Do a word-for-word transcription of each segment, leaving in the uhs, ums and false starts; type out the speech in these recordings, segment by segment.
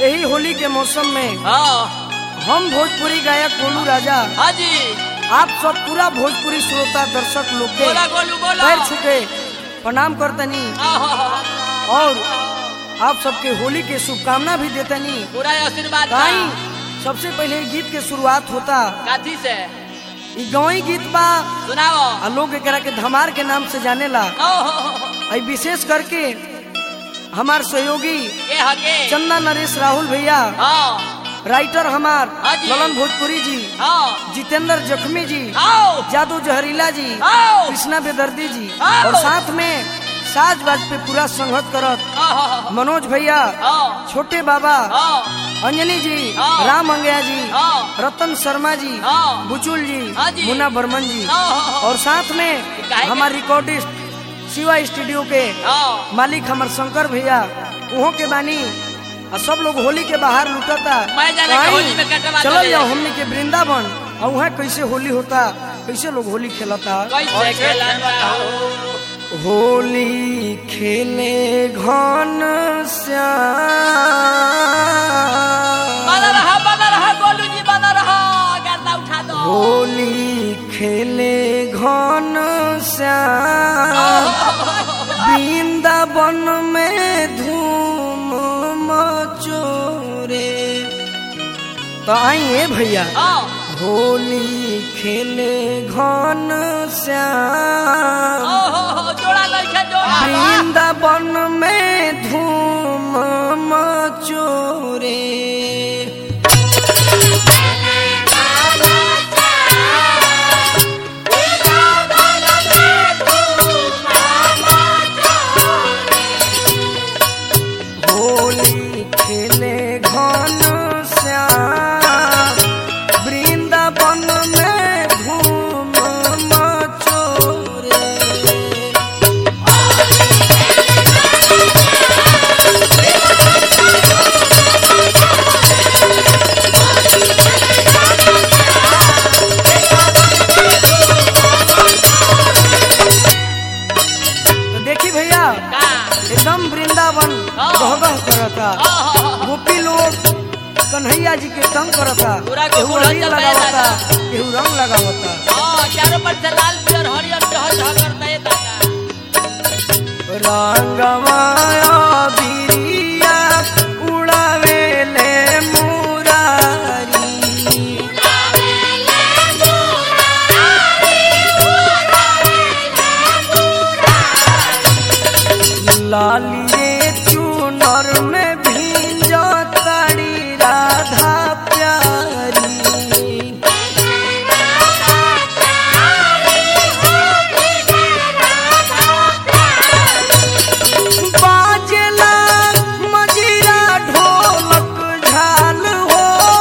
यही होली के मौसम में हाँ हम भोजपुरी गायक गोलू राजा हाँ जी आप सब पूरा भोजपुरी श्रोता दर्शक लोग के बोला गोलू बोला पैर छुके प्रणाम करतनी और आप सबके होली के शुभकामना भी देतनी। पूरा आशीर्वाद ताई सबसे पहले गीत के शुरुआत होता काथी से ई गौई गीत बा सुनाओ आ लोग एकरा के धमार के नाम से जानेला। आई विशेष करके हमार सहयोगी के हके चंदा नरेश राहुल भैया, हाँ राइटर हमार हाँ जी। ललन भोजपुरी जी, हाँ जितेंद्र जख्मी जी, आओ जादू जहरीला जी, आओ कृष्णा बेदर्दी जी आओ। और साथ में साज बाज पे पूरा संगत करत मनोज भैया, हाँ छोटे बाबा, हाँ अंजनी जी, हाँ। राम अंगया जी, हाँ रतन शर्मा जी, हाँ। बुचुल जी, हाँ जी। मुन्ना बर्मन जी हाँ। और साथ में काहे के- हमारे रिकॉर्डिस्ट शिवा स्टूडियो के हाँ मालिक हमार शंकर भैया उहो के बानी और सब लोग होली के बाहर लुटता। मैं जाने के होली में कटवा चलो दे। जाओ हमने के वृंदावन और वहाँ कैसे होली होता, कैसे लोग होली खेलता। कैसे खेलन बताओ होली खेले घन श्याम बना रहा बना रहा गोलू जी बना रहा गर्दा उठा दो होली खेले घन श्याम वृंदावन में धूम मचोरे। तो आइए भैया हाँ होली खेले घन श्याम ओहो जोड़ा लइका जोड़ा वृंदावन में धूम मचोरे। होली खेले घन श्याम वृंदावन में धूम मचोरे। तो देखी भैया का एकदम वृंदावन हाँ। गहगह करता, हाँ गोपी लोग कन्हैया जी के तंग करता, पूरा केहू गोकुल अबीर चल लगावता, रहा केहू रंग लगावता। हाँ चारों पर से लाल पियर हरियर जह जह करता है दादा रंगमाया बिरिया उड़ावेले मुरारी लालिए चुनर में भींजा ताड़ी राधा प्यारी। बाजेला मजीरा ढोलक झाल हो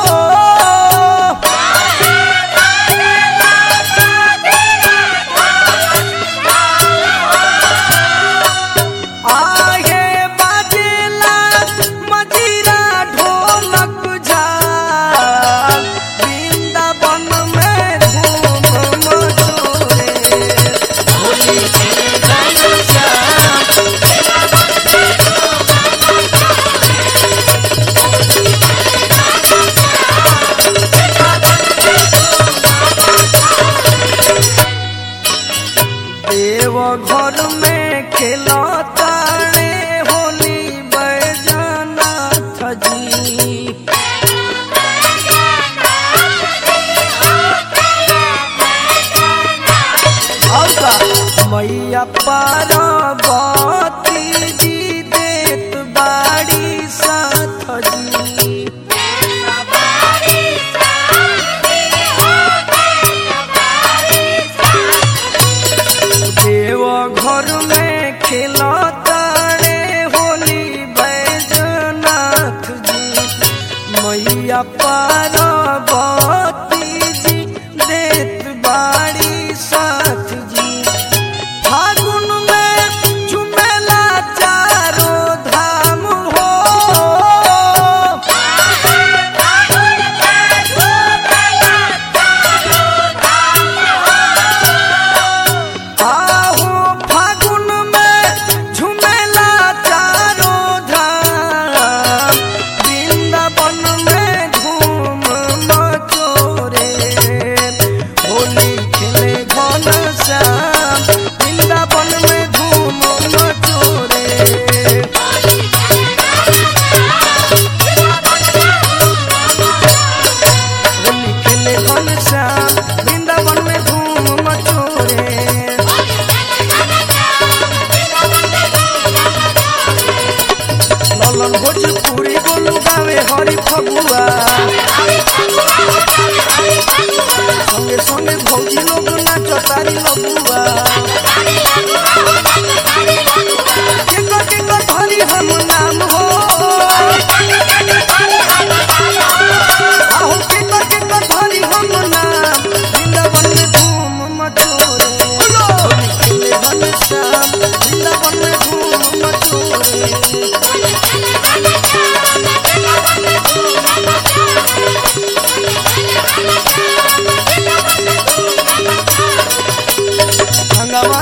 आगे बाजेला मजीरा ढोलक झाल वृंदावन में धूम मचोरे। होली खेले घन श्याम देव घर में खेलता रे होली बैजनाथ जी। और का मैया पार्वती जी देत बाड़ी साथ जी। देव घर में खेलता रे होली बैजनाथ जी। मैया पार्वती जी देत बाड़ी साथ जी। फागुन में झुमेला लघुआ केकर केकर धरी हम नाम हो आहो केकर केकर धरी हम नाम वृंदावन में धूम मचोरे होली खेले घनश्याम वृंदावन में धूम मचोरे भंगवा